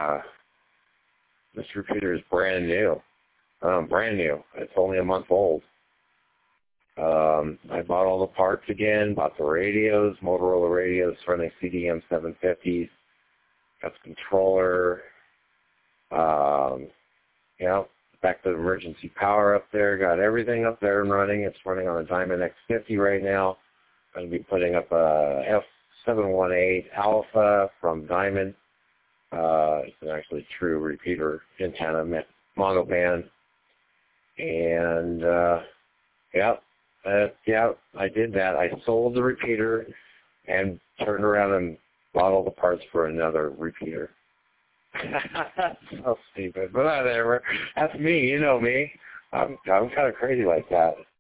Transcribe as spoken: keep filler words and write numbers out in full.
uh, this repeater is brand new. Um, brand new. It's only a month old. Um, I bought all the parts again, bought the radios, Motorola radios running C D M seven fifties, got the controller, um, you know, back to the emergency power up there, got everything up there and running. It's running on a Diamond X fifty right now. I'm going to be putting up a F seven one eight Alpha from Diamond. Uh, it's an actually true repeater antenna monoband. And, uh, yeah, uh, yeah, I did that. I sold the repeater and turned around and bought all the parts for another repeater. So stupid, but whatever. That's me, you know me. I'm I'm kind of crazy like that.